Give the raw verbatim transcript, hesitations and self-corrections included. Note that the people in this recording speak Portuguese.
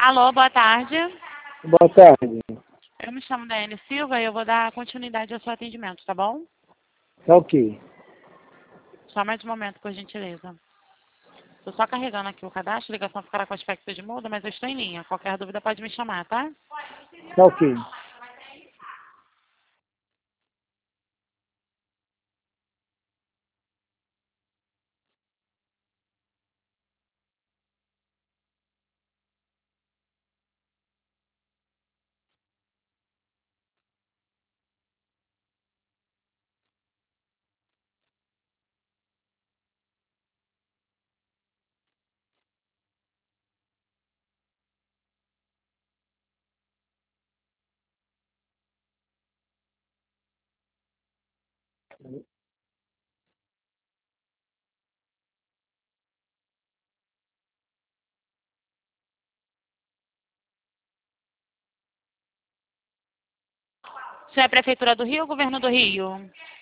Alô, boa tarde. Boa tarde. Eu me chamo Daiane Silva e eu vou dar continuidade ao seu atendimento, tá bom? Tá ok. Só mais um momento, por gentileza. Estou só carregando aqui o cadastro, a ligação ficará com aspecto de muda, mas eu estou em linha. Qualquer dúvida pode me chamar, tá? Tá ok. Isso é a Prefeitura do Rio ou Governo do Rio?